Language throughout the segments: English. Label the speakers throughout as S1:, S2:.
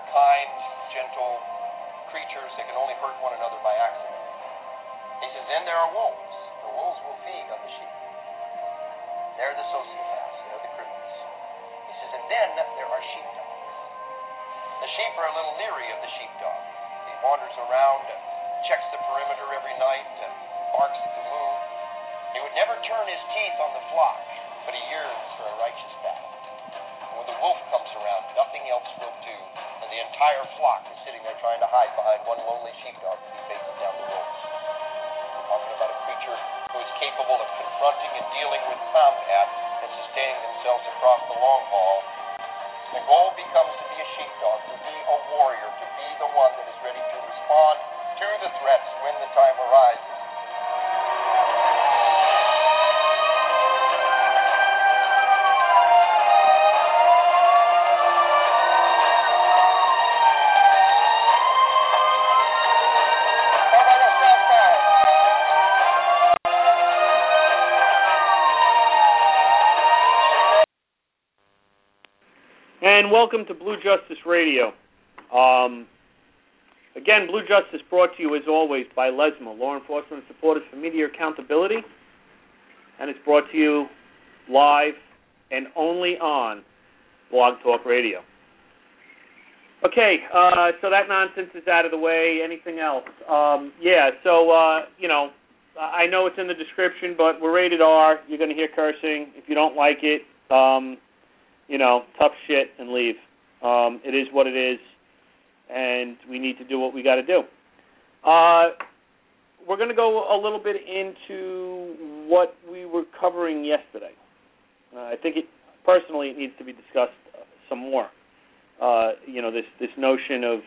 S1: kind, gentle creatures that can only hurt one another by accident. He says, then there are wolves. The wolves will feed on the sheep. They're the sociopaths. They're the criminals. He says, and then there are sheepdogs. The sheep are a little leery of the sheepdog. He wanders around, checks the perimeter every night, barks at the moon. He would never turn his teeth on the flock, but he yearns for a righteous battle. And when the wolf comes around, nothing else will do, and the entire flock is sitting there trying to hide behind one lonely sheepdog as he faces down the wolves. We're talking about a creature who is capable of confronting and dealing with combat and sustaining themselves across the long haul. The goal becomes to be a sheepdog, to be a warrior, to be the one that is ready to respond to the threats when the time arises.
S2: And welcome to Blue Justice Radio. Again, Blue Justice brought to you, as always, by LESMA, Law Enforcement Supporters for Media Accountability, and it's brought to you live and only on Blog Talk Radio. Okay, so that nonsense is out of the way. Anything else? I know it's in the description, but we're rated R. You're going to hear cursing. If you don't like it, tough shit and leave. It is what it is, and we need to do what we got to do. We're going to go a little bit into what we were covering yesterday. I think personally it needs to be discussed some more. This notion of,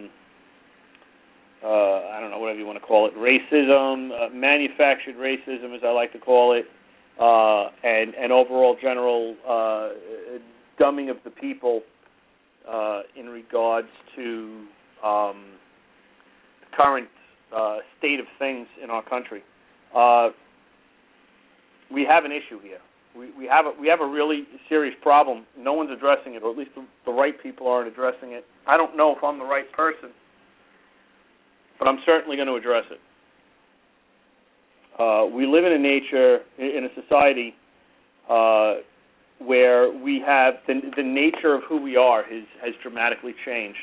S2: I don't know, whatever you want to call it, racism, manufactured racism, as I like to call it, and overall general dumbing of the people in regards to the current state of things in our country. We have an issue here. We have a really serious problem. No one's addressing it, or at least the right people aren't addressing it. I don't know if I'm the right person, but I'm certainly going to address it. We live in a society where we have the nature of who we are has dramatically changed.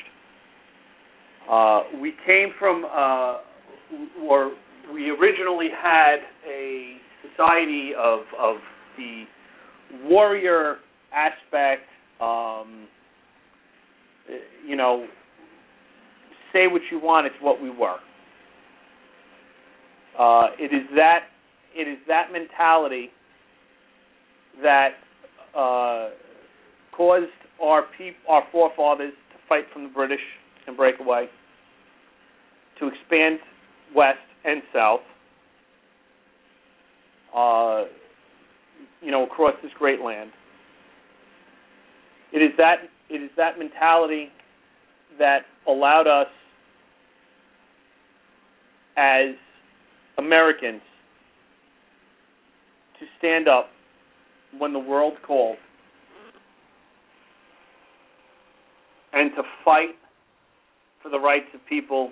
S2: We came from, or we originally had a society of the warrior aspect. Say what you want, it's what we were. It is that mentality that caused our forefathers to fight from the British and break away, to expand west and south, across this great land. It is that mentality that allowed us as Americans to stand up when the world called and to fight for the rights of people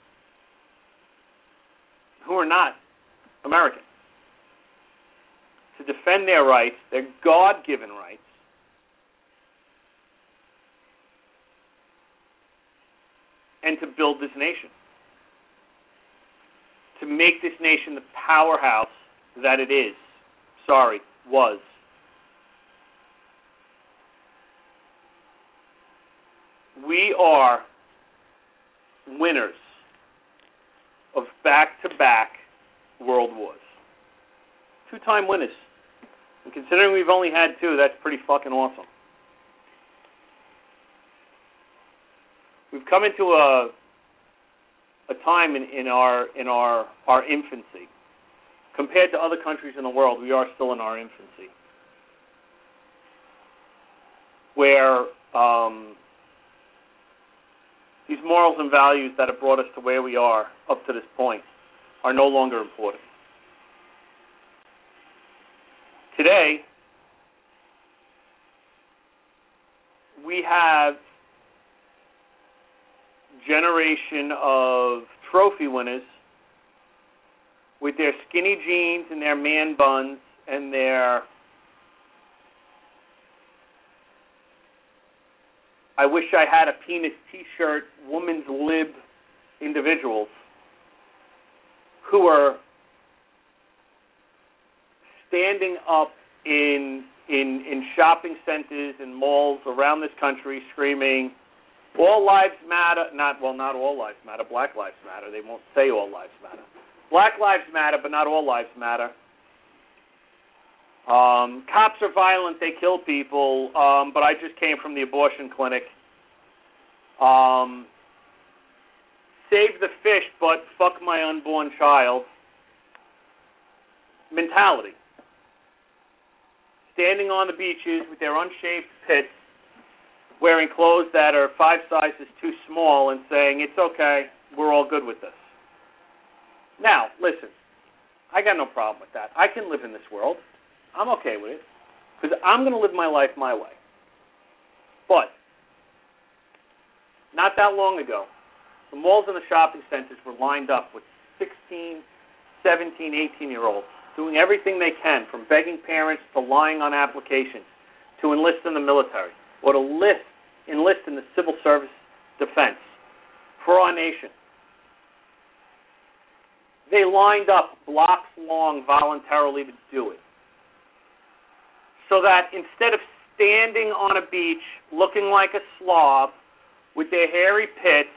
S2: who are not American, to defend their rights, their God-given rights, and to build this nation, to make this nation the powerhouse that it is. Was. We are winners of back-to-back world wars. 2-time winners. And considering we've only had 2, that's pretty fucking awesome. We've come into a time in our infancy. Compared to other countries in the world, we are still in our infancy, where these morals and values that have brought us to where we are up to this point are no longer important. Today, we have generation of trophy winners with their skinny jeans and their man buns and their I wish I had a penis t-shirt, woman's lib individuals who are standing up in shopping centers and malls around this country screaming, all lives matter. Not all lives matter. Black lives matter. They won't say all lives matter. Black lives matter, but not all lives matter. Cops are violent. They kill people. But I just came from the abortion clinic. Save the fish, but fuck my unborn child. Mentality. Standing on the beaches with their unshaved pits, wearing clothes that are 5 sizes too small and saying, it's okay, we're all good with this. Now, listen, I got no problem with that. I can live in this world. I'm okay with it because I'm going to live my life my way. But not that long ago, the malls and the shopping centers were lined up with 16, 17, 18-year-olds doing everything they can, from begging parents to lying on applications to enlist in the military or to enlist in the civil service defense for our nation. They lined up blocks long voluntarily to do it. So that instead of standing on a beach looking like a slob with their hairy pits,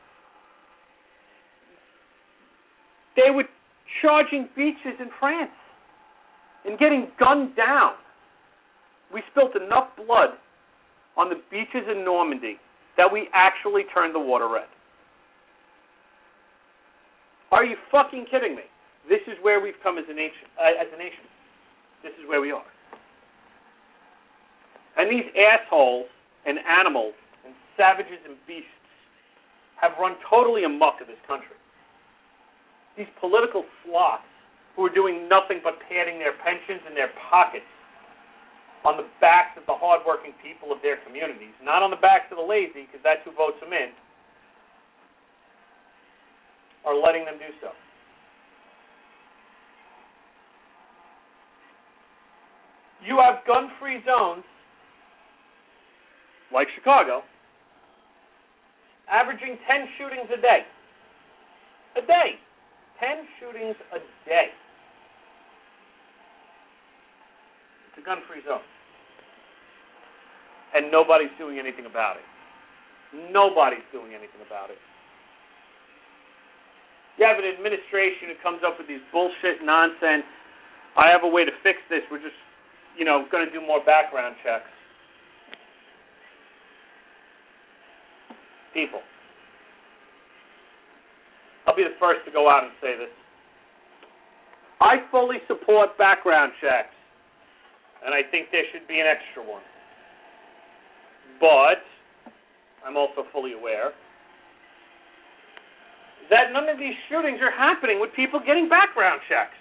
S2: they were charging beaches in France and getting gunned down. We spilt enough blood on the beaches in Normandy that we actually turned the water red. Are you fucking kidding me? This is where we've come as a nation. This is where we are. And these assholes and animals and savages and beasts have run totally amok of this country. These political sloths who are doing nothing but padding their pensions in their pockets on the backs of the hardworking people of their communities, not on the backs of the lazy, because that's who votes them in, are letting them do so. You have gun-free zones, like Chicago, averaging 10 shootings a day. A day. 10 shootings a day. It's a gun-free zone. And nobody's doing anything about it. Nobody's doing anything about it. You have an administration who comes up with these bullshit nonsense. I have a way to fix this. We're just, going to do more background checks. People. I'll be the first to go out and say this. I fully support background checks, and I think there should be an extra one. But I'm also fully aware that none of these shootings are happening with people getting background checks.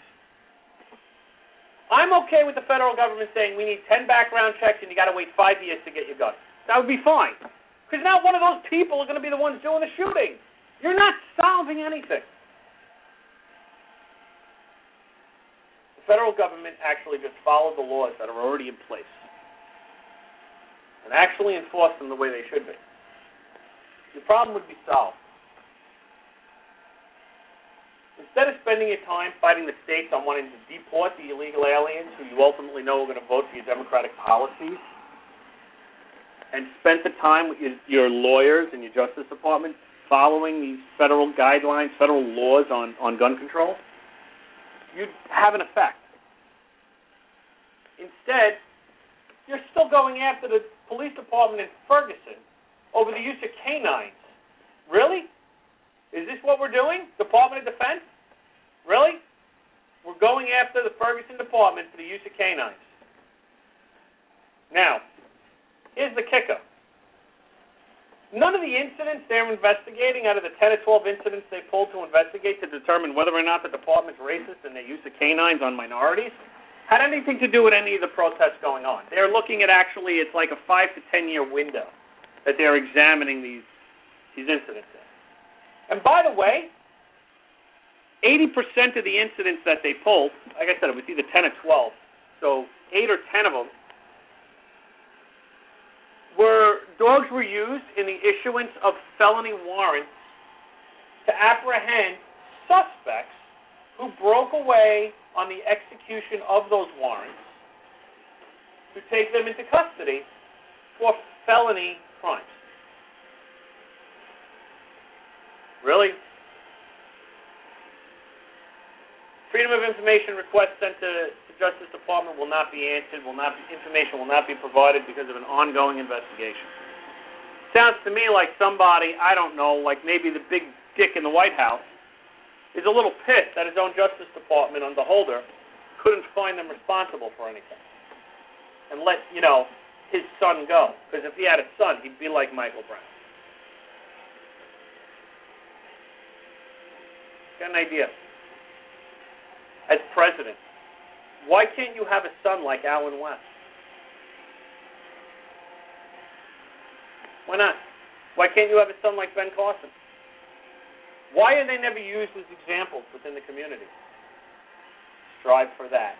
S2: I'm okay with the federal government saying we need 10 background checks and you got to wait 5 years to get your gun. That would be fine. Because now one of those people are going to be the ones doing the shooting. You're not solving anything. The federal government actually just followed the laws that are already in place and actually enforce them the way they should be. The problem would be solved. Instead of spending your time fighting the states on wanting to deport the illegal aliens who you ultimately know are going to vote for your democratic policies, and spent the time with your lawyers and your Justice Department following these federal guidelines, federal laws on gun control, you'd have an effect. Instead, you're still going after the police department in Ferguson over the use of canines. Really? Is this what we're doing? Department of Defense? Really? We're going after the Ferguson department for the use of canines. Now, here's the kicker. None of the incidents they're investigating, out of the 10 or 12 incidents they pulled to investigate to determine whether or not the department's racist and their use of canines on minorities, had anything to do with any of the protests going on. They're looking at it's like a 5 to 10 year window that they're examining these incidents in. And by the way, 80% of the incidents that they pulled, like I said, it was either 10 or 12, so 8 or 10 of them, dogs were used in the issuance of felony warrants to apprehend suspects who broke away on the execution of those warrants to take them into custody for felony crimes. Really? Freedom of information requests sent to the Justice Department will not be answered, information will not be provided because of an ongoing investigation. Sounds to me like somebody, I don't know, like maybe the big dick in the White House, is a little pissed that his own Justice Department under Holder couldn't find them responsible for anything and let, his son go. Because if he had a son, he'd be like Michael Brown. Got an idea? As president, why can't you have a son like Allen West? Why not? Why can't you have a son like Ben Carson? Why are they never used as examples within the community? Strive for that.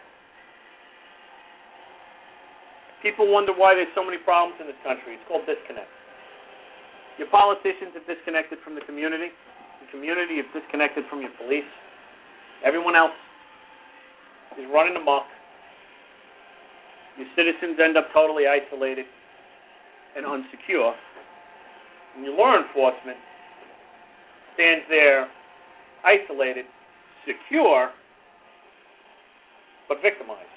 S2: People wonder why there's so many problems in this country. It's called disconnect. Your politicians are disconnected from the community. The community is disconnected from your police. Everyone else is running amok. Your citizens end up totally isolated and unsecure. And your law enforcement stands there isolated, secure, but victimized.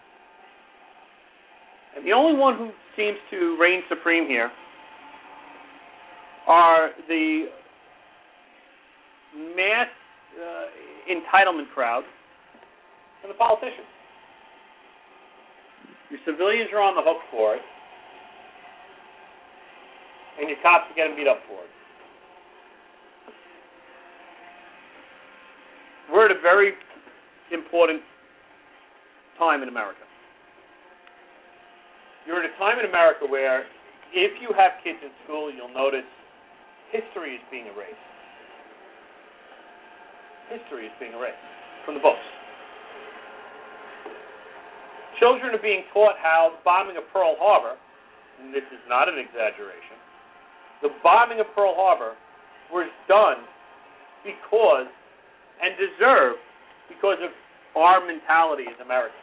S2: And the only one who seems to reign supreme here are the mass entitlement crowd and the politicians. Your civilians are on the hook for it, and your cops are getting beat up for it. We're at a very important time in America. You're at a time in America where if you have kids in school, you'll notice history is being erased. History is being erased from the books. Children are being taught how the bombing of Pearl Harbor, and this is not an exaggeration, the bombing of Pearl Harbor was done because, and deserved, because of our mentality as Americans.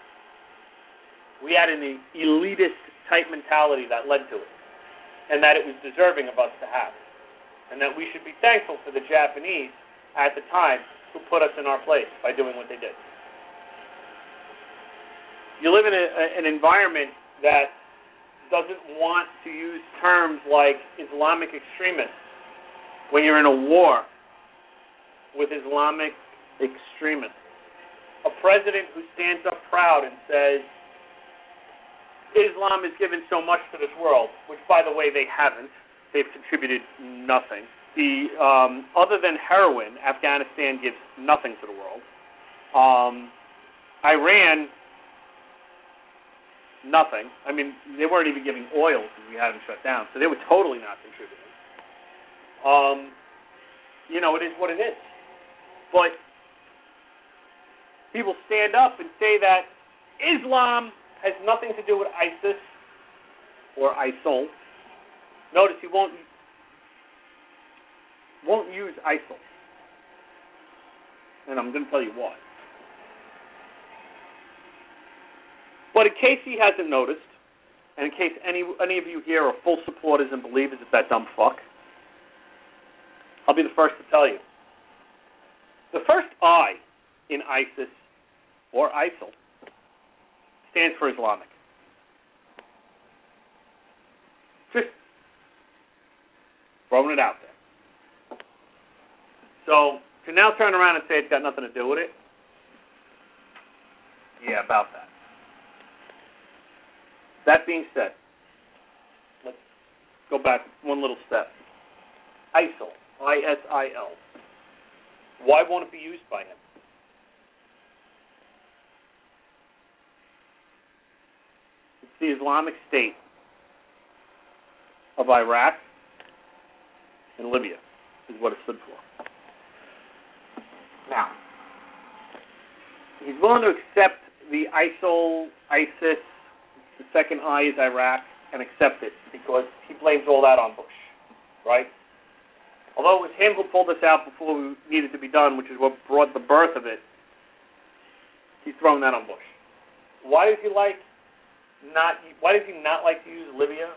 S2: We had an elitist type mentality that led to it, and that it was deserving of us to have, and that we should be thankful for the Japanese at the time who put us in our place by doing what they did. You live in an environment that doesn't want to use terms like Islamic extremists when you're in a war with Islamic extremists. A president who stands up proud and says, Islam has given so much to this world, which, by the way, they haven't. They've contributed nothing. Other than heroin, Afghanistan gives nothing to the world. Iran, nothing. I mean, they weren't even giving oil because we had them shut down, so they were totally not contributing. It is what it is. But people stand up and say that Islam has nothing to do with ISIS or ISIL. Notice he won't use ISIL. And I'm going to tell you why. But in case he hasn't noticed, and in case any of you here are full supporters and believers of that dumb fuck, I'll be the first to tell you. The first I in ISIS or ISIL stands for Islamic. Just throwing it out there. So, to now turn around and say it's got nothing to do with it, yeah, about that. That being said, let's go back one little step. ISIL, I-S-I-L. Why won't it be used by him? It's the Islamic State of Iraq and Libya. is what it stood for. Now, he's willing to accept the ISIL, ISIS, the second I is Iraq, and accept it because he blames all that on Bush, right? Although it was him who pulled this out before we needed to be done, which is what brought the birth of it, he's throwing that on Bush. Why does he not like to use Libya?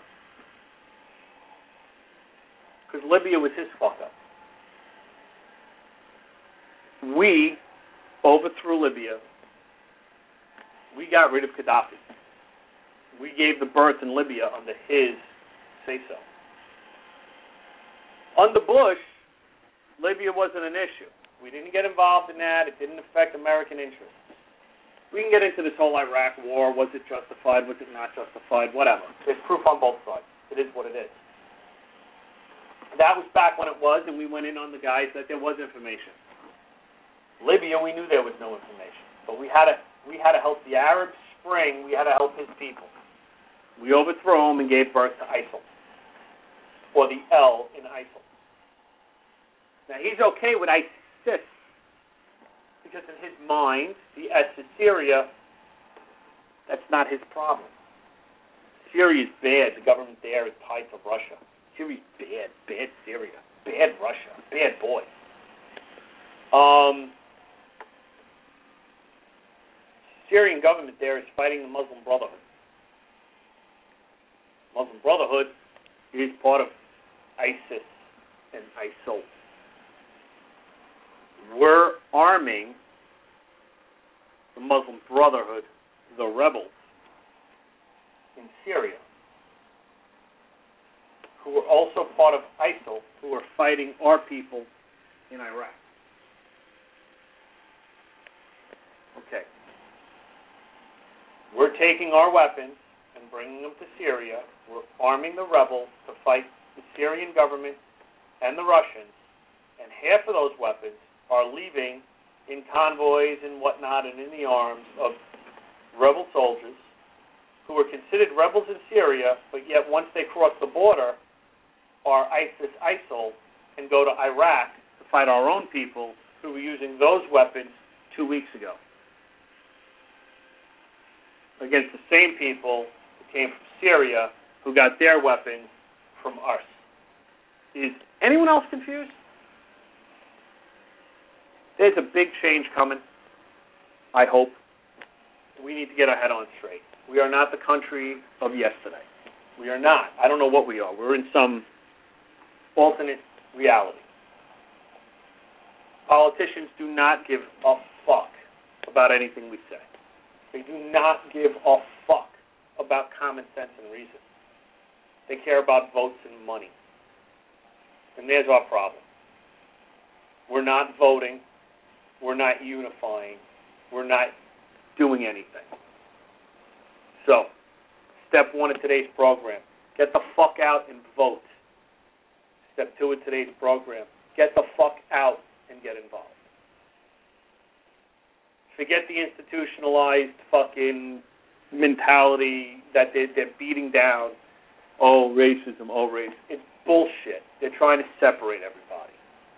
S2: Because Libya was his fuck up. We overthrew Libya. We got rid of Gaddafi. We gave the birth in Libya under his say-so. Under Bush, Libya wasn't an issue. We didn't get involved in that. It didn't affect American interests. We can get into this whole Iraq war. Was it justified? Was it not justified? Whatever. There's proof on both sides. It is what it is. That was back when it was, and we went in on the guys that there was information. Libya, we knew there was no information, but we had to help the Arab Spring. We had to help his people. We overthrew him and gave birth to ISIL, or the L in ISIL. Now he's okay with ISIS because in his mind, the S is Syria. That's not his problem. Syria is bad. The government there is tied to Russia. Syria's bad. Bad Syria. Bad Russia. Bad boy. Syrian government there is fighting the Muslim Brotherhood. Muslim Brotherhood is part of ISIS and ISIL. We're arming the Muslim Brotherhood, the rebels, in Syria, who are also part of ISIL, who are fighting our people in Iraq. Okay. We're taking our weapons and bringing them to Syria. We're arming the rebels to fight the Syrian government and the Russians, and half of those weapons are leaving in convoys and whatnot and in the arms of rebel soldiers who are considered rebels in Syria, but yet once they cross the border are ISIS, ISIL, and go to Iraq to fight our own people who were using those weapons 2 weeks ago against the same people who came from Syria who got their weapons from us. Is anyone else confused? There's a big change coming, I hope. We need to get our head on straight. We are not the country of yesterday. We are not. I don't know what we are. We're in some alternate reality. Politicians do not give a fuck about anything we say. They do not give a fuck about common sense and reason. They care about votes and money. And there's our problem. We're not voting. We're not unifying. We're not doing anything. So, step 1 of today's program, get the fuck out and vote. Step 2 of today's program, get the fuck out and get involved. Forget the institutionalized fucking mentality that they're beating down. Oh, racism, oh, race. It's bullshit. They're trying to separate everybody.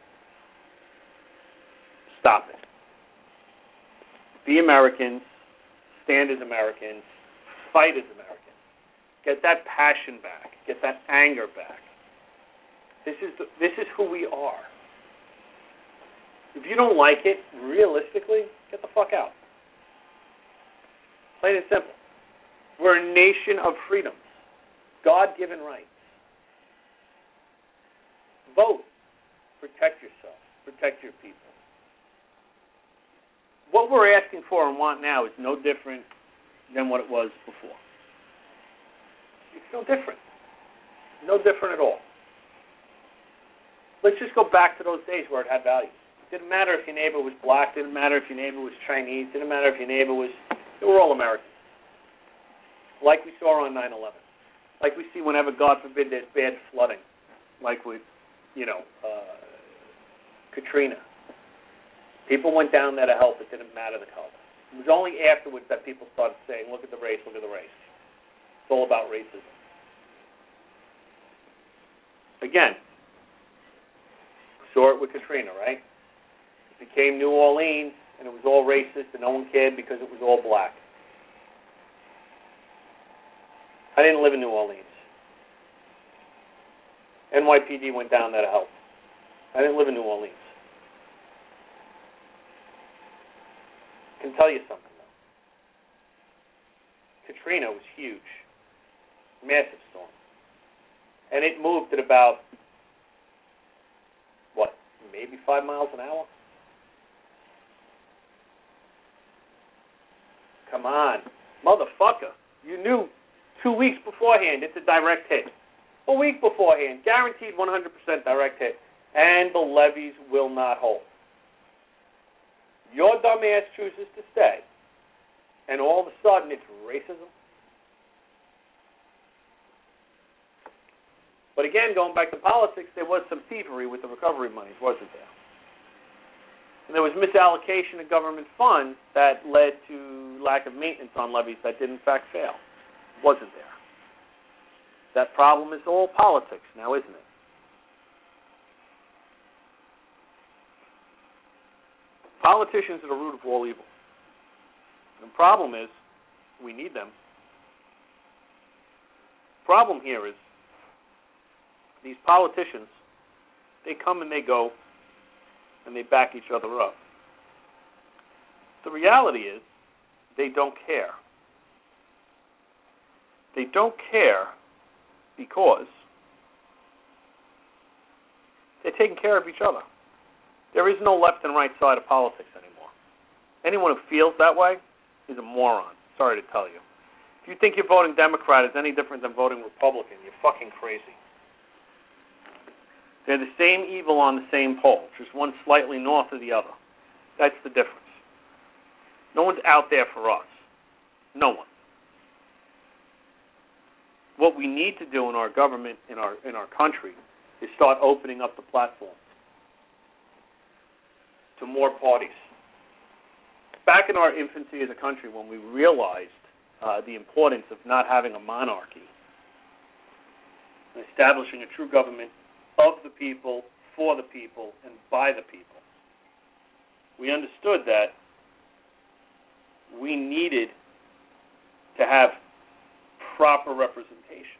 S2: Stop it. Be Americans. Stand as Americans. Fight as Americans. Get that passion back. Get that anger back. This is who we are. If you don't like it, realistically, get the fuck out. Plain and simple. We're a nation of freedoms. God-given rights. Vote. Protect yourself. Protect your people. What we're asking for and want now is no different than what it was before. It's no different. No different at all. Let's just go back to those days where it had value. It didn't matter if your neighbor was black. It didn't matter if your neighbor was Chinese. It didn't matter if your neighbor was... They were all Americans. Like we saw on 9/11. Like we see whenever, God forbid, there's bad flooding. Like with, Katrina. People went down there to help. It didn't matter the color. It was only afterwards that people started saying, look at the race, look at the race. It's all about racism. Again, Saw it with Katrina, right? It became New Orleans, and it was all racist, and no one cared because it was all black. I didn't live in New Orleans. NYPD went down there to help. I didn't live in New Orleans. I can tell you something, though. Katrina was huge. Massive storm. And it moved at about, maybe 5 miles an hour? Come on. Motherfucker. You knew 2 weeks beforehand it's a direct hit. A week beforehand, guaranteed 100% direct hit. And the levees will not hold. Your dumb ass chooses to stay, and all of a sudden it's racism. But again, going back to politics, there was some thievery with the recovery monies, wasn't there? And there was misallocation of government funds that led to lack of maintenance on levees that did in fact fail. Wasn't there? That problem is all politics now, isn't it? Politicians are the root of all evil. The problem is, we need them. The problem here is, these politicians, they come and they go, and they back each other up. The reality is, they don't care. They don't care because they're taking care of each other. There is no left and right side of politics anymore. Anyone who feels that way is a moron. Sorry to tell you. If you think you're voting Democrat is any different than voting Republican, you're fucking crazy. They're the same evil on the same pole, just one slightly north of the other. That's the difference. No one's out there for us. No one. What we need to do in our government, in our country, is start opening up the platform to more parties. Back in our infancy as a country, when we realized the importance of not having a monarchy and establishing a true government of the people, for the people, and by the people, we understood that we needed to have proper representation.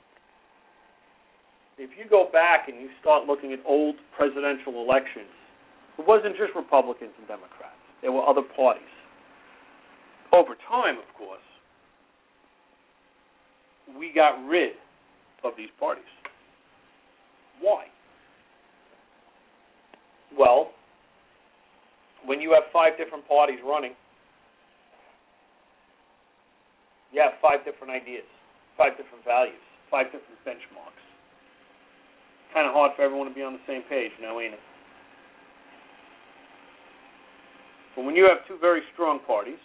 S2: If you go back and you start looking at old presidential elections, it wasn't just Republicans and Democrats. There were other parties. Over time, of course, we got rid of these parties. Why? Well, when you have 5 different parties running, you have 5 different ideas, 5 different values, 5 different benchmarks. Kind of hard for everyone to be on the same page now, ain't it? But when you have 2 very strong parties,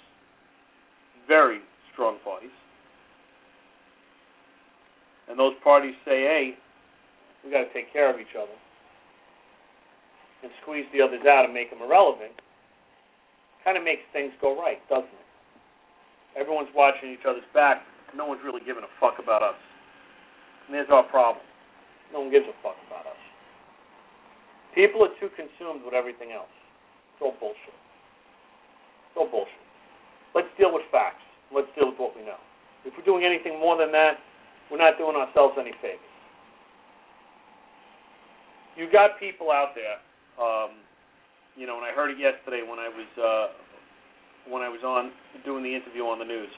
S2: and those parties say, hey, we got to take care of each other and squeeze the others out and make them irrelevant, kind of makes things go right, doesn't it? Everyone's watching each other's back. No one's really giving a fuck about us. And there's our problem. No one gives a fuck about us. People are too consumed with everything else. It's all bullshit. It's all bullshit. Let's deal with facts. Let's deal with what we know. If we're doing anything more than that, we're not doing ourselves any favors. You got people out there, and I heard it yesterday when I was on doing the interview on the news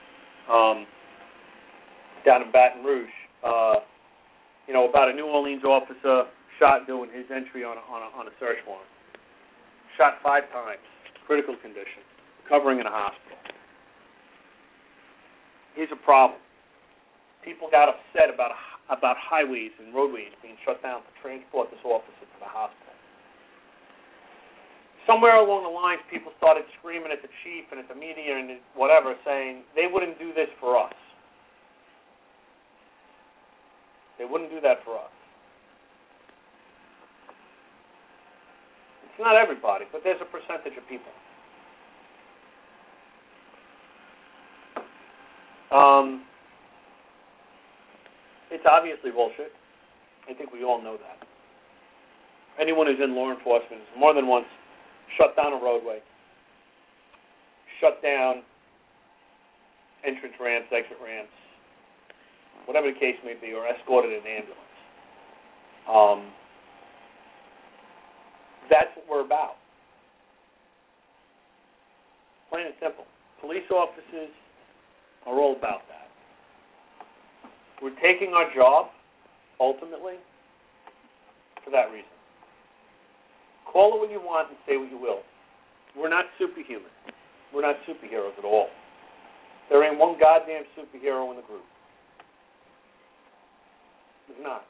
S2: down in Baton Rouge. About a New Orleans officer shot doing his entry on a search warrant. Shot 5 times, critical condition, recovering in a hospital. Here's a problem. People got upset about highways and roadways being shut down to transport this officer to the hospital. Somewhere along the lines, people started screaming at the chief and at the media and whatever, saying they wouldn't do this for us. They wouldn't do that for us. It's not everybody, but there's a percentage of people. It's obviously bullshit. I think we all know that. Anyone who's in law enforcement has more than once shut down a roadway, shut down entrance ramps, exit ramps, whatever the case may be, or escorted an ambulance. That's what we're about. Plain and simple. Police officers are all about that. We're taking our job, ultimately, for that reason. Call it what you want and say what you will. We're not superhuman. We're not superheroes at all. There ain't one goddamn superhero in the group. There's not.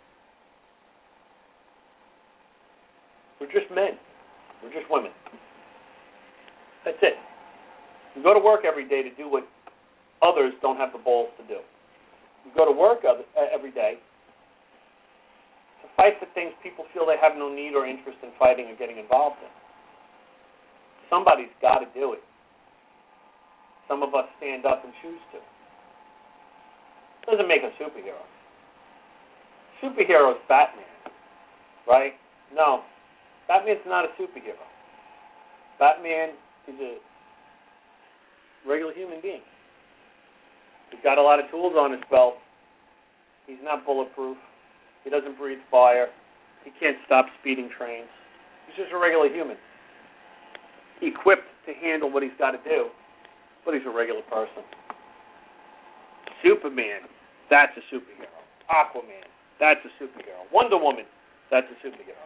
S2: We're just men. We're just women. That's it. You go to work every day to do what others don't have the balls to do. You go to work every day to fight for things people feel they have no need or interest in fighting or getting involved in. Somebody's got to do it. Some of us stand up and choose to. Doesn't make a superhero. Superhero is Batman, right? No, Batman's not a superhero. Batman is a regular human being. He's got a lot of tools on his belt. He's not bulletproof. He doesn't breathe fire. He can't stop speeding trains. He's just a regular human. Equipped to handle what he's got to do, but he's a regular person. Superman, that's a superhero. Aquaman, that's a superhero. Wonder Woman, that's a superhero.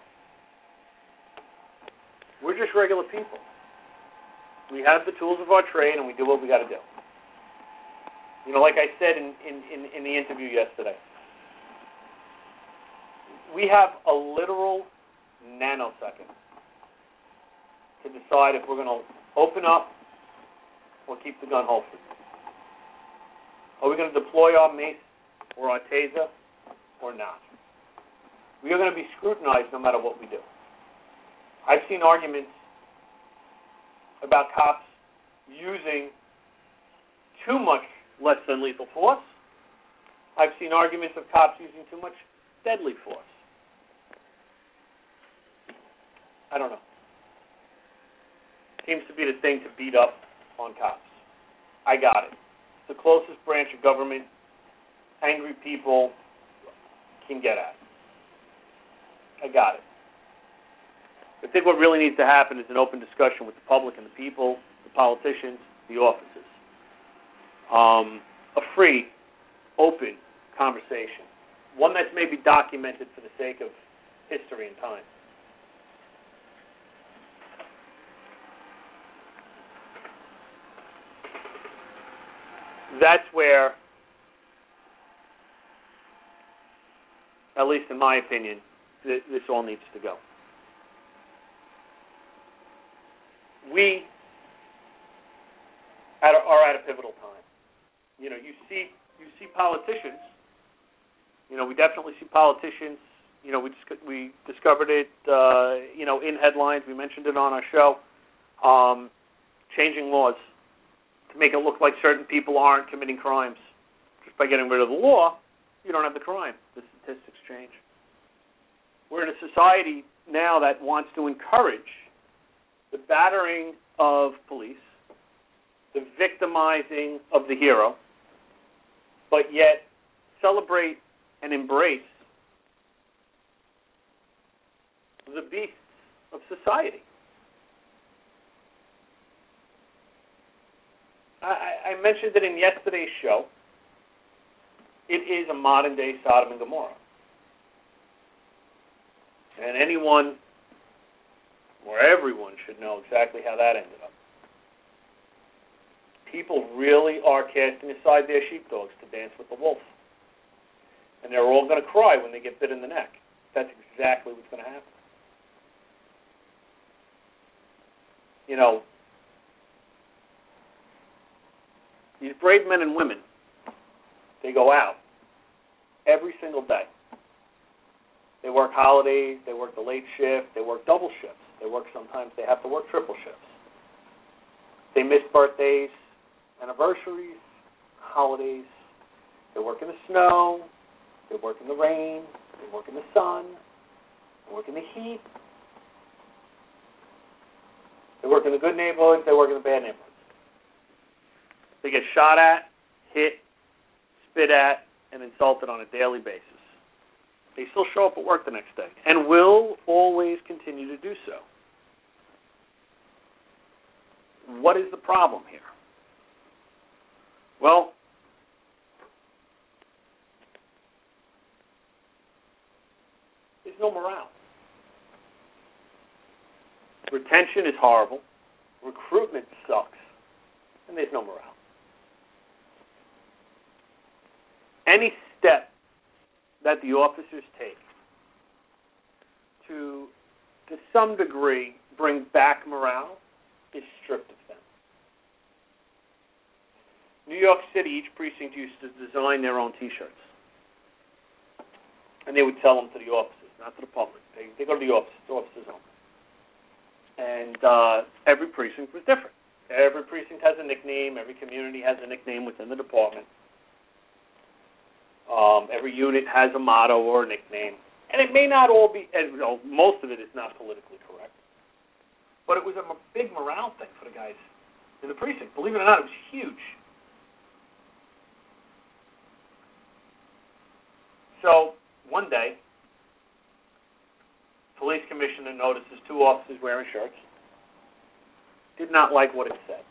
S2: We're just regular people. We have the tools of our trade, and we do what we got to do. You know, like I said in the interview yesterday, we have a literal nanosecond to decide if we're going to open up or keep the gun holstered. Are we going to deploy our mace or our taser or not? We are going to be scrutinized no matter what we do. I've seen arguments about cops using too much less than lethal force. I've seen arguments of cops using too much deadly force. I don't know. Seems to be the thing to beat up on cops. I got it. It's the closest branch of government angry people can get at. I got it. I think what really needs to happen is an open discussion with the public and the people, the politicians, the officers. A free, open conversation. One that's maybe documented for the sake of history and time. That's where, at least in my opinion, this all needs to go. We are at a pivotal time. You know, you see politicians. You know, we definitely see politicians. You know, we discovered it. You know, in headlines. We mentioned it on our show. Changing laws to make it look like certain people aren't committing crimes. Just by getting rid of the law, you don't have the crime. The statistics change. We're in a society now that wants to encourage the battering of police, the victimizing of the hero, but yet celebrate and embrace the beasts of society. I mentioned it in yesterday's show. It is a modern-day Sodom and Gomorrah. And anyone or everyone should know exactly how that ended up. People really are casting aside their sheepdogs to dance with the wolf. And they're all going to cry when they get bit in the neck. That's exactly what's going to happen. You know, these brave men and women, they go out every single day. They work holidays, they work the late shift, they work double shifts. Sometimes they have to work triple shifts. They miss birthdays, anniversaries, holidays. They work in the snow, they work in the rain, they work in the sun. They work in the heat. They work in the good neighborhoods. They work in the bad neighborhoods. They get shot at, hit, spit at, and insulted on a daily basis. They still show up at work the next day and will always continue to do so. What is the problem here? Well, there's no morale. Retention is horrible. Recruitment sucks. And there's no morale. Any step that the officers take to some degree, bring back morale is stripped of them. New York City, each precinct used to design their own T-shirts. And they would sell them to the officers, not to the public. They go to the officers only. And every precinct was different. Every precinct has a nickname. Every community has a nickname within the department. Every unit has a motto or a nickname. And it may not all be, most of it is not politically correct. But it was a big morale thing for the guys in the precinct. Believe it or not, it was huge. So, one day, police commissioner notices two officers wearing shirts. Did not like what it said.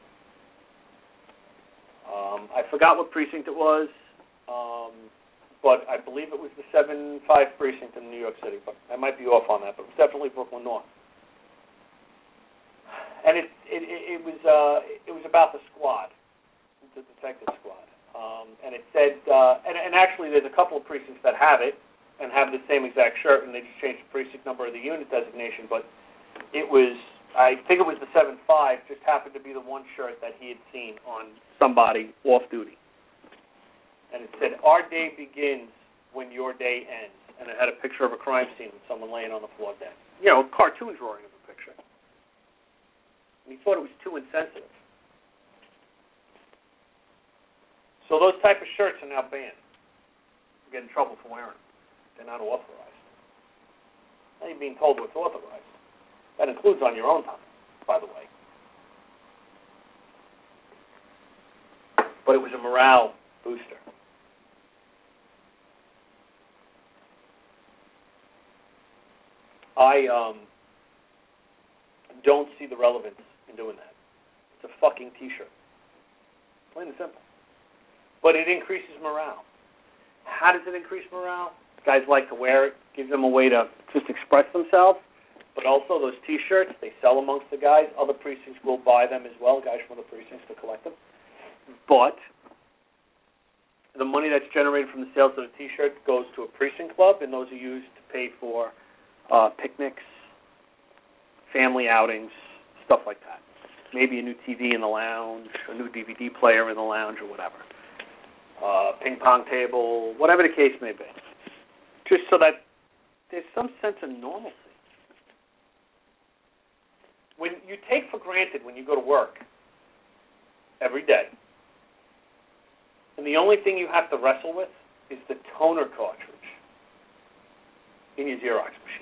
S2: I forgot what precinct it was, but I believe it was the 7-5 precinct in New York City. But I might be off on that, but it was definitely Brooklyn North. And it was about the squad, the detective squad. And it said, and actually there's a couple of precincts that have it and have the same exact shirt, and they just changed the precinct number or the unit designation. But it was, I think it was the 7-5, just happened to be the one shirt that he had seen on somebody off duty. And it said, "Our day begins when your day ends." And it had a picture of a crime scene with someone laying on the floor dead. You know, a cartoon drawing of a picture. And he thought it was too insensitive. So those type of shirts are now banned. You get in trouble for wearing them. They're not authorized. Now you're being told what's authorized. That includes on your own time, by the way. But it was a morale booster. I don't see the relevance in doing that. It's a fucking T-shirt. Plain and simple. But it increases morale. How does it increase morale? Guys like to wear it, gives them a way to just express themselves. But also those T-shirts, they sell amongst the guys. Other precincts will buy them as well, guys from other precincts to collect them. But the money that's generated from the sales of the T-shirt goes to a precinct club, and those are used to pay for picnics, family outings, stuff like that. Maybe a new TV in the lounge, a new DVD player in the lounge, or whatever. Ping pong table, whatever the case may be. Just so that there's some sense of normalcy. When you take for granted when you go to work every day, and the only thing you have to wrestle with is the toner cartridge in your Xerox machine.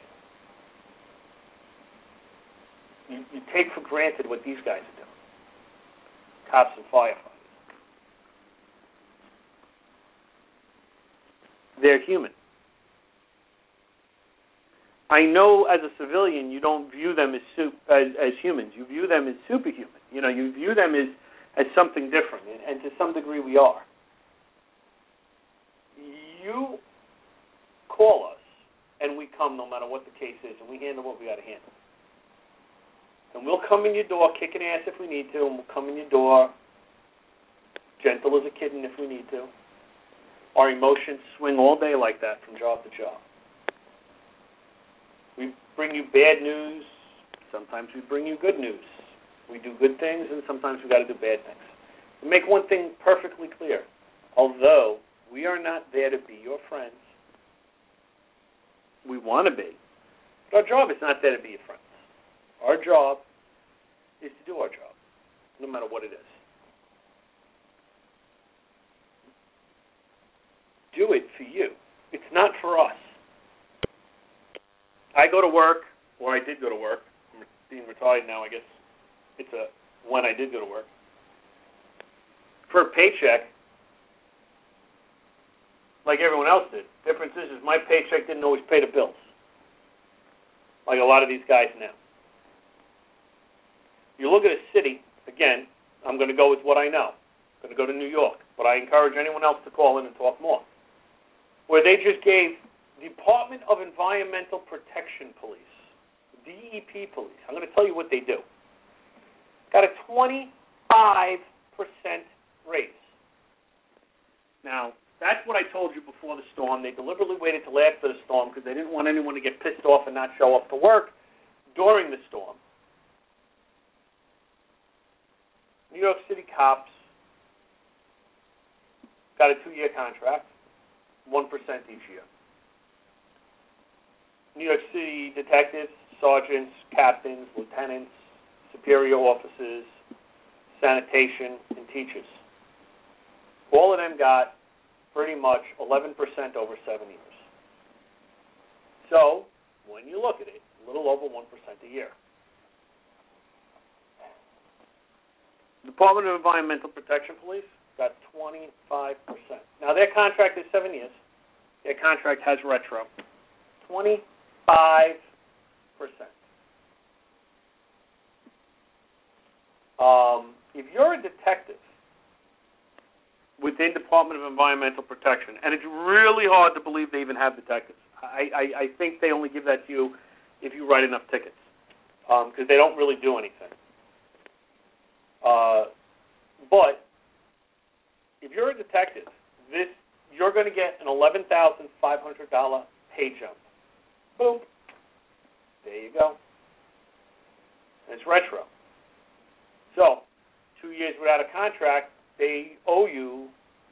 S2: You take for granted what these guys are doing, cops and firefighters. They're human. I know as a civilian you don't view them as humans. You view them as superhuman. You know, you view them as something different, and to some degree we are. You call us, and we come no matter what the case is, and we handle what we got to handle. And we'll come in your door kicking ass if we need to, and we'll come in your door gentle as a kitten if we need to. Our emotions swing all day like that from job to job. We bring you bad news. Sometimes we bring you good news. We do good things, and sometimes we got to do bad things. We make one thing perfectly clear. Although we are not there to be your friends, we want to be. But our job is not there to be your friends. Our job is to do our job, no matter what it is. Do it for you. It's not for us. I go to work, or I did go to work. I'm being retired now, I guess. It's when I did go to work. For a paycheck, like everyone else did. Difference is my paycheck didn't always pay the bills, like a lot of these guys now. You look at a city, again, I'm going to go with what I know. I'm going to go to New York, but I encourage anyone else to call in and talk more, where they just gave Department of Environmental Protection Police, DEP Police, I'm going to tell you what they do, got a 25% raise. Now, that's what I told you before the storm. They deliberately waited till after the storm because they didn't want anyone to get pissed off and not show up to work during the storm. New York City cops got a 2-year contract, 1% each year. New York City detectives, sergeants, captains, lieutenants, superior officers, sanitation, and teachers. All of them got pretty much 11% over 7 years. So, when you look at it, a little over 1% a year. Department of Environmental Protection Police got 25%. Now, their contract is 7 years. Their contract has retro. 25%. If you're a detective within Department of Environmental Protection, and it's really hard to believe they even have detectives. I think they only give that to you if you write enough tickets, because they don't really do anything. But if you're a detective, you're going to get an $11,500 pay jump. Boom. There you go. And it's retro. So, 2 years without a contract, they owe you,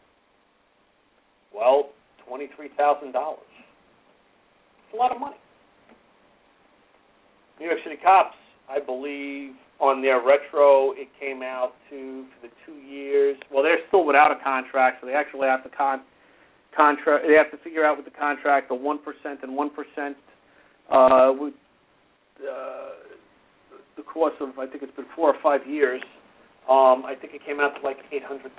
S2: well, $23,000. It's a lot of money. New York City cops, I believe, on their retro, it came out to, for the 2 years, well, they're still without a contract, so they actually have to they have to figure out with the contract the 1% and 1% with the course of, I think it's been 4 or 5 years. I think it came out to like $800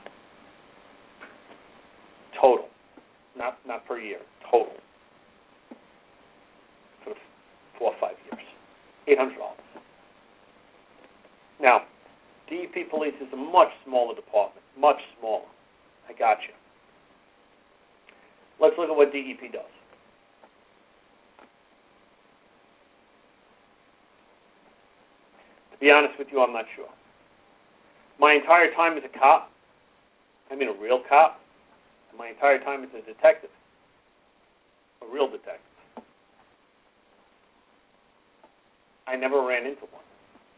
S2: total, not per year, total for 4 or 5 years, $800. Now, DEP Police is a much smaller department, much smaller. I got you. Let's look at what DEP does. To be honest with you, I'm not sure. My entire time as a cop, I mean a real cop, and my entire time as a detective, a real detective, I never ran into one.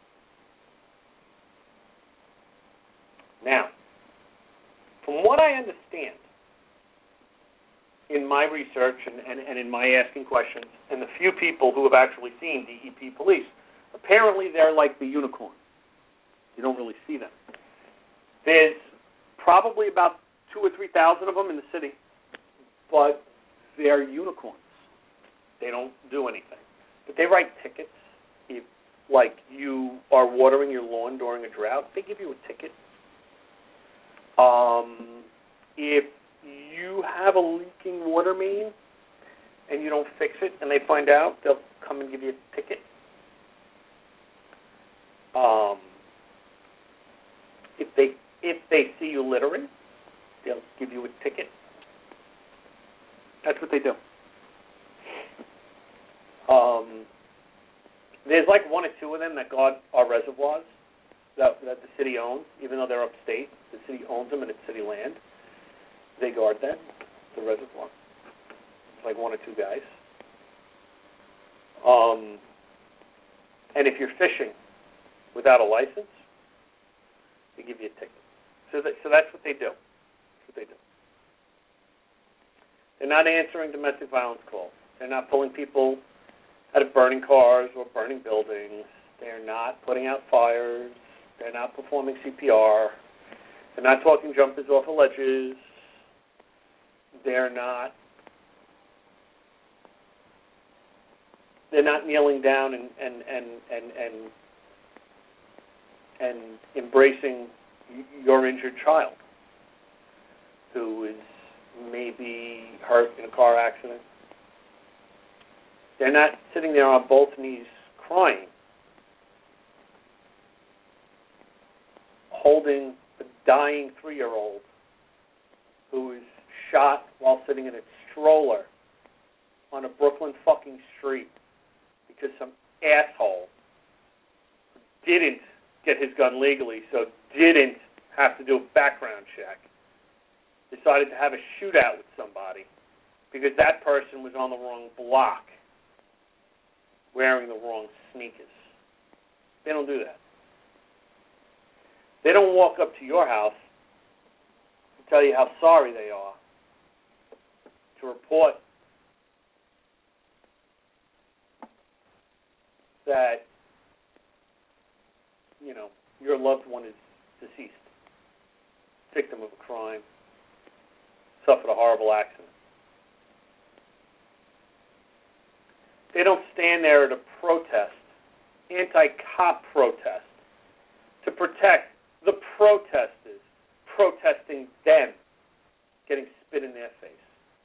S2: Now, from what I understand, in my research and in my asking questions, and the few people who have actually seen DEP Police, apparently they're like the unicorn. You don't really see them. There's probably about 2,000 or 3,000 of them in the city, but they're unicorns. They don't do anything. But they write tickets. If, like, you are watering your lawn during a drought, they give you a ticket. If you have a leaking water main and you don't fix it and they find out, they'll come and give you a ticket. If they see you littering, they'll give you a ticket. That's what they do. There's like 1 or 2 of them that guard our reservoirs that the city owns, even though they're upstate. The city owns them and it's city land. They guard them, the reservoir. It's like 1 or 2 guys. And if you're fishing without a license, they give you a ticket. So that's what they do. That's what they do. They're not answering domestic violence calls. They're not pulling people out of burning cars or burning buildings. They're not putting out fires. They're not performing CPR. They're not talking jumpers off of ledges. They're not they're not kneeling down and embracing your injured child who is maybe hurt in a car accident. They're not sitting there on both knees crying, holding a dying 3-year-old who is shot while sitting in a stroller on a Brooklyn fucking street because some asshole didn't get his gun legally, so didn't have to do a background check, decided to have a shootout with somebody because that person was on the wrong block wearing the wrong sneakers. They don't do that. They don't walk up to your house and tell you how sorry they are, to report that, you know, your loved one is deceased, victim of a crime, suffered a horrible accident. They don't stand there at a protest, anti-cop protest, to protect the protesters protesting them getting spit in their face.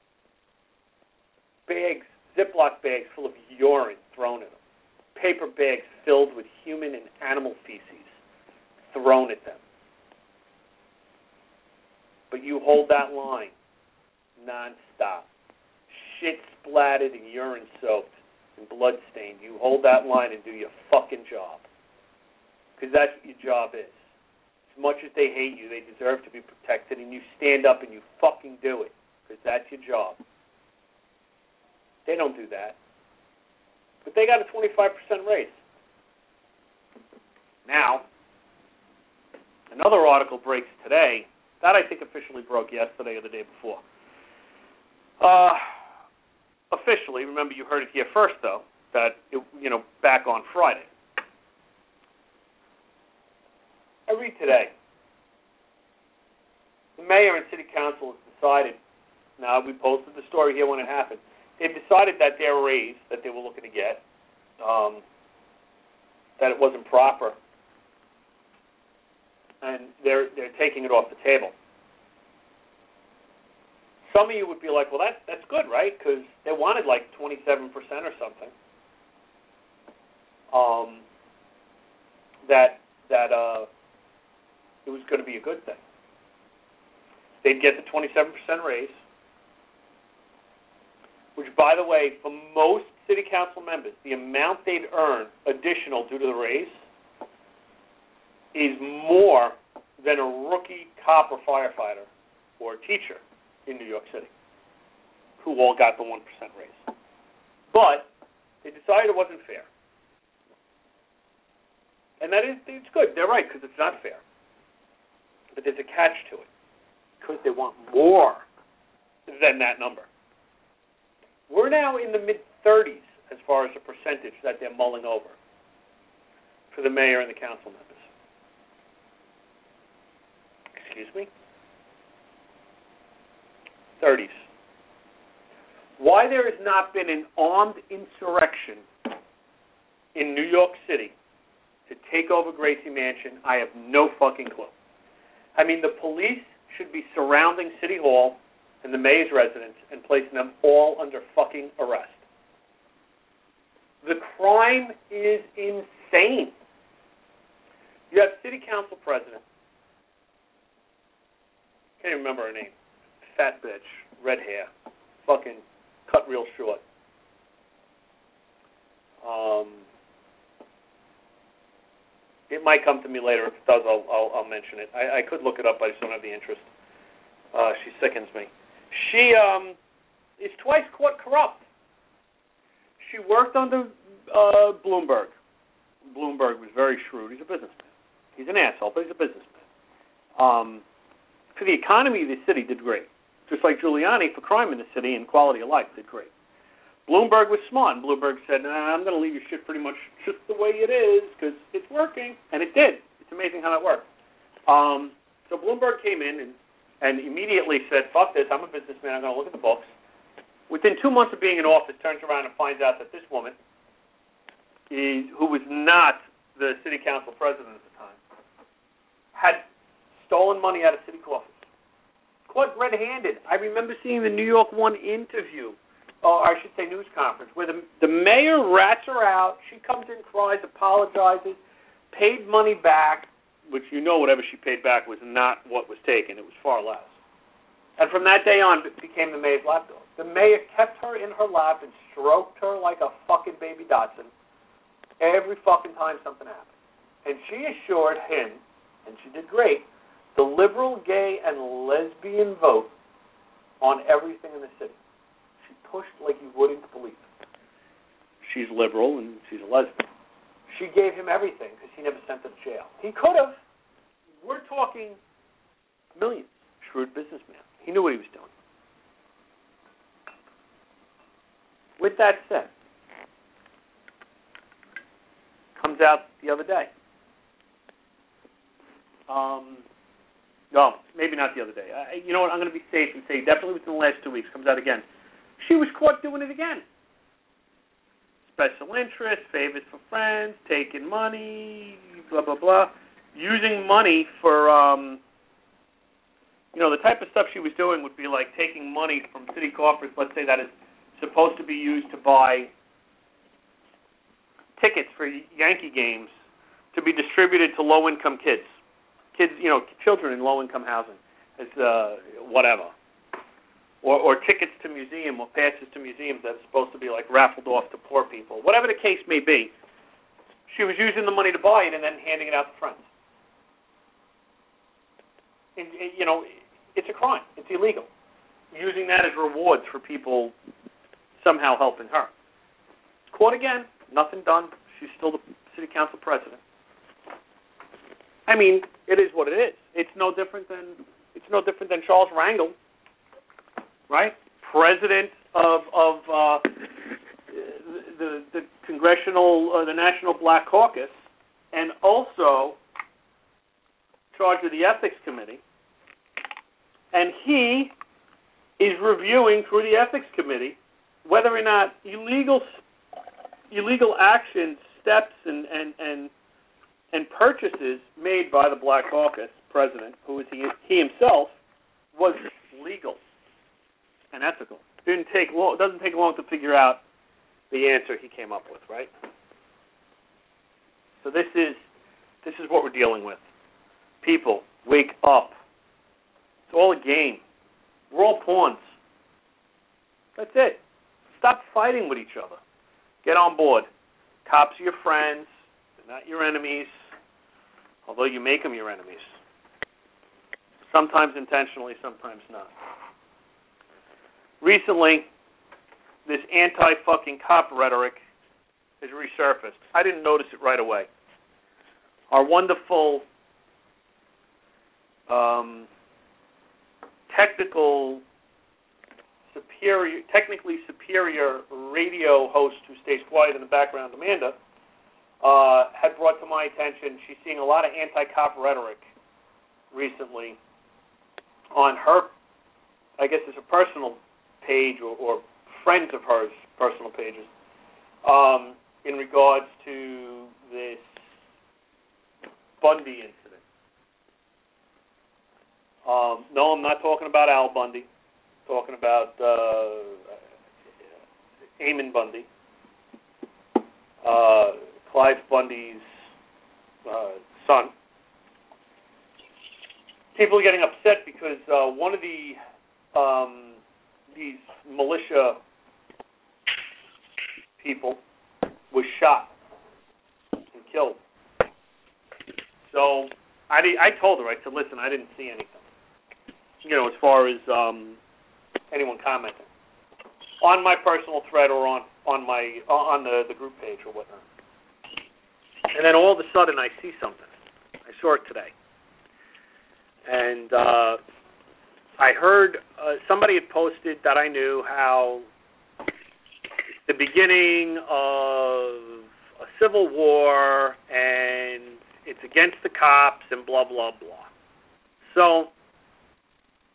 S2: Bags, Ziploc bags full of urine thrown at them. Paper bags filled with human and animal feces thrown at them. But you hold that line nonstop. Shit splattered and urine soaked and blood stained. You hold that line and do your fucking job. Because that's what your job is. As much as they hate you, they deserve to be protected, and you stand up and you fucking do it. Because that's your job. They don't do that. But they got a 25% raise. Now, another article breaks today. That, I think, officially broke yesterday or the day before. Officially, remember you heard it here first, though, that, back on Friday. I read today. The mayor and city council has decided, now we posted the story here when it happened, they've decided that their raise that they were looking to get, that it wasn't proper, and they're taking it off the table. Some of you would be like, well, that's good, right? Because they wanted like 27% or something. That it was going to be a good thing. They'd get the 27% raise, which, by the way, for most city council members, the amount they'd earn additional due to the raise is more than a rookie cop or firefighter or teacher in New York City, who all got the 1% raise. But they decided it wasn't fair. And it's good. They're right, because it's not fair. But there's a catch to it, because they want more than that number. We're now in the mid-30s as far as the percentage that they're mulling over for the mayor and the council members. Excuse me? 30s. Why there has not been an armed insurrection in New York City to take over Gracie Mansion, I have no fucking clue. I mean, the police should be surrounding City Hall and the mayor's residence and placing them all under fucking arrest. The crime is insane. You have city council president, can't even remember her name, fat bitch, red hair, fucking cut real short. It might come to me later. If it does, I'll mention it. I could look it up, but I just don't have the interest. She sickens me. She is twice caught corrupt. She worked under Bloomberg. Bloomberg was very shrewd. He's a businessman. He's an asshole, but he's a businessman. For the economy of the city, did great. Just like Giuliani, for crime in the city and quality of life, did great. Bloomberg was smart. Bloomberg said, I'm going to leave your shit pretty much just the way it is because it's working. And it did. It's amazing how that worked. So Bloomberg came in and immediately said, fuck this, I'm a businessman, I'm going to look at the books. Within 2 months of being in office, turns around and finds out that this woman who was not the city council president at the time, had stolen money out of city coffers. Caught red-handed. I remember seeing the New York One interview, or I should say news conference, where the mayor rats her out. She comes in, cries, apologizes, paid money back, which whatever she paid back was not what was taken. It was far less. And from that day on, it became the mayor's lapdog. The mayor kept her in her lap and stroked her like a fucking baby Dachshund every fucking time something happened. And she assured him, and she did great, the liberal, gay, and lesbian vote on everything in the city. She pushed like you wouldn't believe. She's liberal and she's a lesbian. She gave him everything because he never sent her to jail. He could have. We're talking millions. Shrewd businessman. He knew what he was doing. With that said, comes out the other day. No, maybe not the other day. You know what? I'm going to be safe and say definitely within the last 2 weeks. Comes out again. She was caught doing it again. Special interest, favors for friends, taking money, blah, blah, blah. Using money for, the type of stuff she was doing would be like taking money from city coffers, let's say that is supposed to be used to buy tickets for Yankee games to be distributed to low-income kids, children in low-income housing, as whatever, or tickets to museum or passes to museums that are supposed to be like raffled off to poor people, whatever the case may be. She was using the money to buy it and then handing it out to friends. And, it's a crime. It's illegal. Using that as rewards for people somehow helping her. Caught again. Nothing done. She's still the city council president. I mean, it is what it is. It's no different than Charles Rangel, right? President of the congressional, the National Black Caucus, and also charge of the Ethics Committee. And he is reviewing through the Ethics Committee whether or not illegal actions, steps, and purchases made by the Black Caucus president, who is he himself, was legal and ethical. Doesn't take long to figure out the answer he came up with, right? So this is what we're dealing with. People, wake up. It's all a game. We're all pawns. That's it. Stop fighting with each other. Get on board. Cops are your friends. They're not your enemies, although you make them your enemies. Sometimes intentionally, sometimes not. Recently, this anti-fucking cop rhetoric has resurfaced. I didn't notice it right away. Our wonderful technically superior radio host who stays quiet in the background, Amanda, had brought to my attention she's seeing a lot of anti-cop rhetoric recently on her, I guess it's a personal page or friends of hers' personal pages, in regards to this Bundy incident. No, I'm not talking about Al Bundy. I'm talking about Eamon Bundy, Clive Bundy's son. People are getting upset because one of these militia people was shot and killed. So I told her, I said, listen, I didn't see anything. As far as anyone commenting on my personal thread or on the group page or whatnot. And then all of a sudden I see something. I saw it today. And I heard somebody had posted that I knew how the beginning of a civil war and it's against the cops and blah, blah, blah. So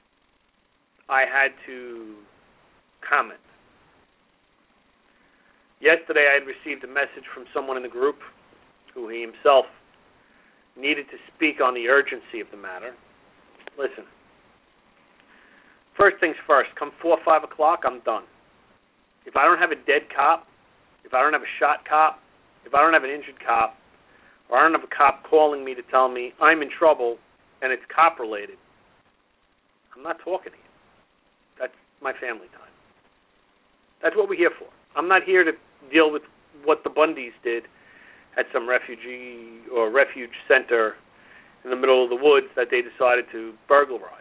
S2: I had to comment.
S3: Yesterday I had received a message from someone in the group who he himself needed to speak on the urgency of the matter. Listen, first things first, come 4 or 5 o'clock, I'm done. If I don't have a dead cop, if I don't have a shot cop, if I don't have an injured cop, or I don't have a cop calling me to tell me I'm in trouble and it's cop-related, I'm not talking to you. That's my family time. That's what we're here for. I'm not here to deal with what the Bundys did at some refugee or refuge center in the middle of the woods that they decided to burglarize.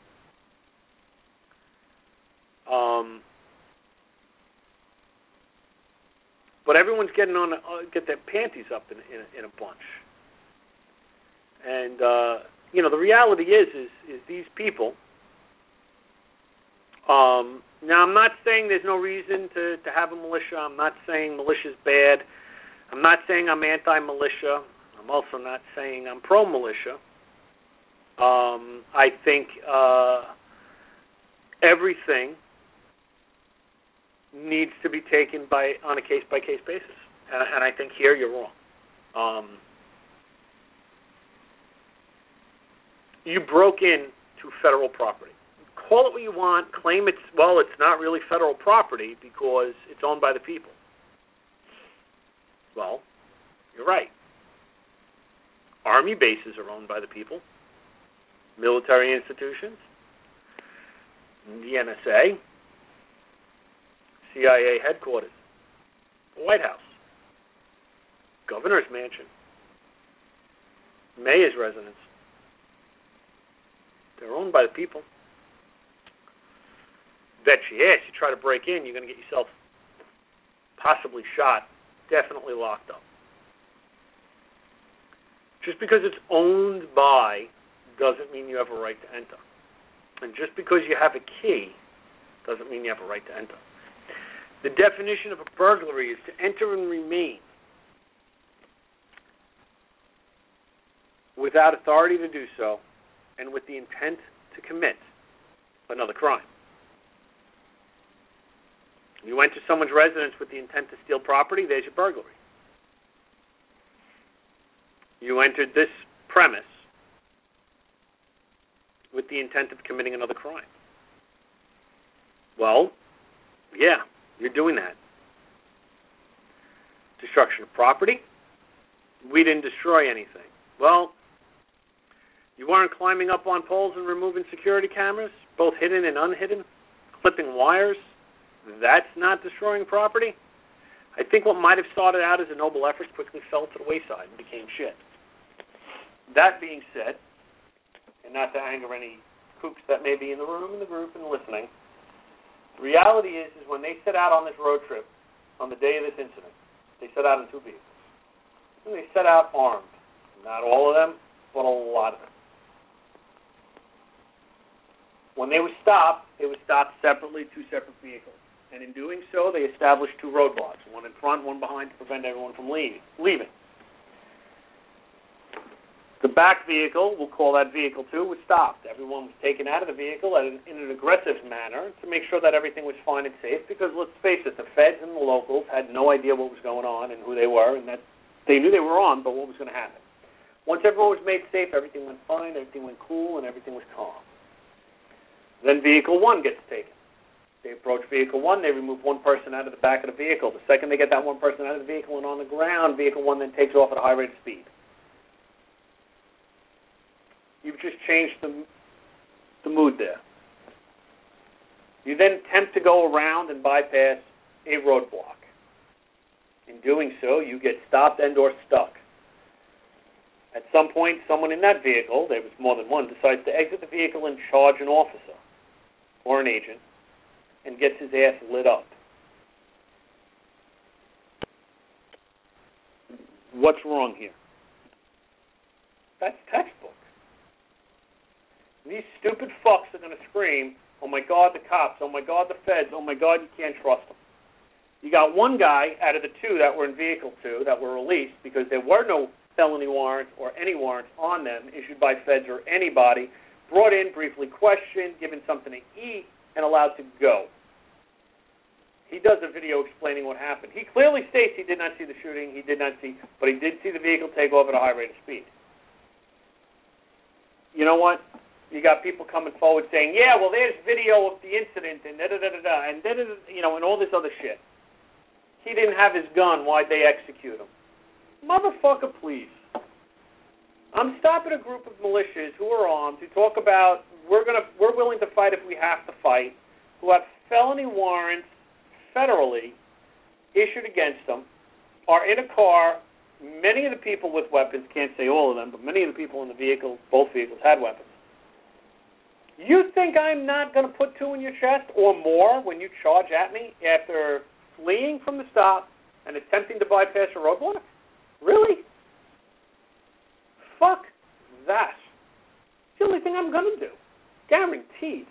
S3: But everyone's getting on, get their panties up in a bunch. And the reality is these people. Now, I'm not saying there's no reason to have a militia. I'm not saying militia's bad. I'm not saying I'm anti-militia. I'm also not saying I'm pro-militia. I think everything needs to be taken on a case-by-case basis. And I think here you're wrong. You broke into federal property. Call it what you want. Claim it's not really federal property because it's owned by the people. Well, you're right. Army bases are owned by the people. Military institutions, the NSA, CIA headquarters, the White House, governor's mansion, mayor's residence. They're owned by the people. Bet your ass you try to break in, you're going to get yourself possibly shot, definitely locked up. Just because it's owned by doesn't mean you have a right to enter. And just because you have a key doesn't mean you have a right to enter. The definition of a burglary is to enter and remain without authority to do so and with the intent to commit another crime. You enter someone's residence with the intent to steal property, there's your burglary. You entered this premise with the intent of committing another crime. Well, yeah, you're doing that. Destruction of property. We didn't destroy anything. Well, you weren't climbing up on poles and removing security cameras, both hidden and unhidden, clipping wires. That's not destroying property. I think what might have started out as a noble effort quickly fell to the wayside and became shit. That being said, and not to anger any kooks that may be in the room, in the group, and listening, the reality is when they set out on this road trip, on the day of this incident, they set out in 2 vehicles. And they set out armed. Not all of them, but a lot of them. When they were stopped separately, 2 separate vehicles. And in doing so, they established 2 roadblocks, one in front, one behind, to prevent everyone from leaving. The back vehicle, we'll call that vehicle 2, was stopped. Everyone was taken out of the vehicle in an aggressive manner to make sure that everything was fine and safe, because let's face it, the feds and the locals had no idea what was going on and who they were, and that they knew they were on, but what was going to happen. Once everyone was made safe, everything went fine, everything went cool, and everything was calm. Then vehicle 1 gets taken. They approach vehicle 1, they remove one person out of the back of the vehicle. The second they get that one person out of the vehicle and on the ground, vehicle 1 then takes off at a high rate of speed. You've just changed the mood there. You then attempt to go around and bypass a roadblock. In doing so, you get stopped and or stuck. At some point, someone in that vehicle, there was more than one, decides to exit the vehicle and charge an officer or an agent and gets his ass lit up. What's wrong here? That's textbook. These stupid fucks are going to scream, oh my God, the cops, oh my God, the feds, oh my God, you can't trust them. You got one guy out of the 2 that were in vehicle 2 that were released because there were no felony warrants or any warrants on them issued by feds or anybody, brought in, briefly questioned, given something to eat, and allowed to go. He does a video explaining what happened. He clearly states he did not see the shooting, but he did see the vehicle take off at a high rate of speed. You know what? You got people coming forward saying, yeah, well, there's video of the incident and da-da-da-da-da, and and all this other shit. He didn't have his gun. Why'd they execute him? Motherfucker, please. I'm stopping a group of militias who are armed, who talk about we're willing to fight if we have to fight, who have felony warrants federally issued against them, are in a car. Many of the people with weapons, can't say all of them, but many of the people in the vehicle, both vehicles, had weapons. You think I'm not going to put two in your chest or more when you charge at me after fleeing from the stop and attempting to bypass a roadblock? Really? Fuck that. It's the only thing I'm going to do. Guaranteed.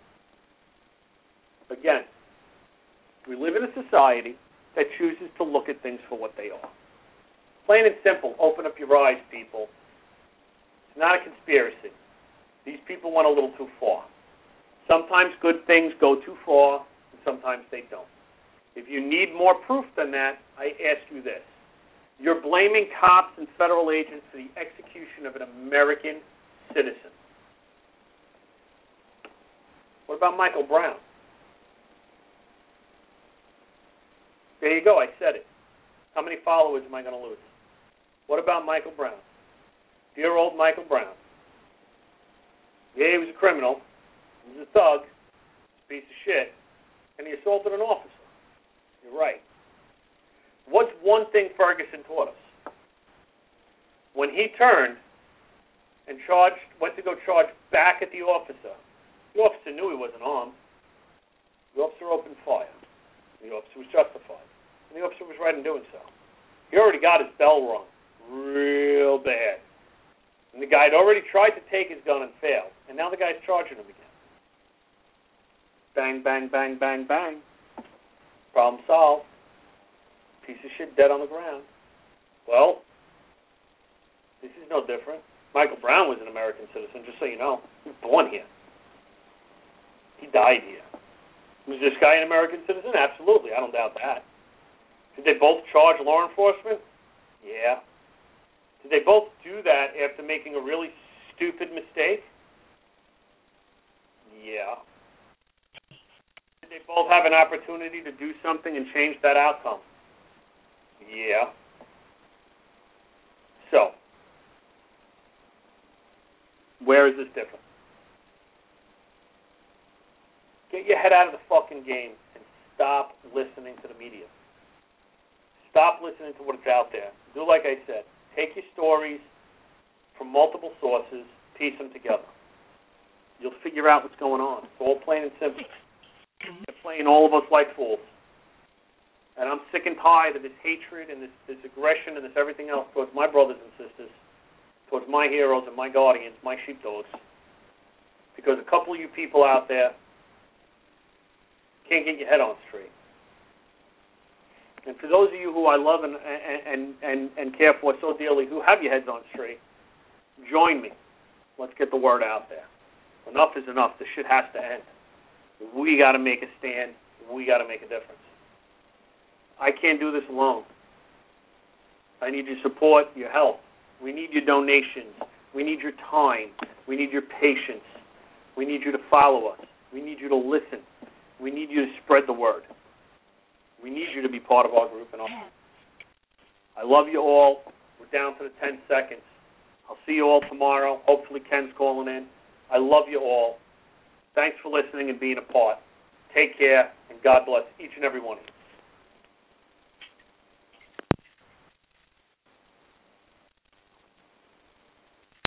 S3: Again, we live in a society that chooses to look at things for what they are. Plain and simple, open up your eyes, people. It's not a conspiracy. These people went a little too far. Sometimes good things go too far, and sometimes they don't. If you need more proof than that, I ask you this. You're blaming cops and federal agents for the execution of an American citizen. What about Michael Brown? There you go, I said it. How many followers am I going to lose? What about Michael Brown? Dear old Michael Brown. Yeah, he was a criminal. He was a thug. A piece of shit. And he assaulted an officer. You're right. What's one thing Ferguson taught us? When he turned and went to go charge back at the officer knew he wasn't armed. The officer opened fire. The officer was justified. And the officer was right in doing so. He already got his bell rung real bad. And the guy had already tried to take his gun and failed. And now the guy's charging him again. Bang, bang, bang, bang, bang. Problem solved. Piece of shit dead on the ground. Well, this is no different. Michael Brown was an American citizen, just so you know. He was born here. He died here. Was this guy an American citizen? Absolutely. I don't doubt that. Did they both charge law enforcement? Yeah. Did they both do that after making a really stupid mistake? Yeah. Did they both have an opportunity to do something and change that outcome? Yeah. So, where is this different? Get your head out of the fucking game and stop listening to the media. Stop listening to what's out there. Do like I said. Take your stories from multiple sources, piece them together. You'll figure out what's going on. It's all plain and simple. They're playing all of us like fools. And I'm sick and tired of this hatred and this aggression and this everything else towards my brothers and sisters, towards my heroes and my guardians, my sheepdogs. Because a couple of you people out there can't get your head on straight. And for those of you who I love and care for so dearly, who have your heads on straight, join me. Let's get the word out there. Enough is enough. This shit has to end. We got to make a stand. We got to make a difference. I can't do this alone. I need your support, your help. We need your donations. We need your time. We need your patience. We need you to follow us. We need you to listen. We need you to spread the word. We need you to be part of our group and all. I love you all. We're down to the 10 seconds. I'll see you all tomorrow. Hopefully Ken's calling in. I love you all. Thanks for listening and being a part. Take care, and God bless each and every one of you.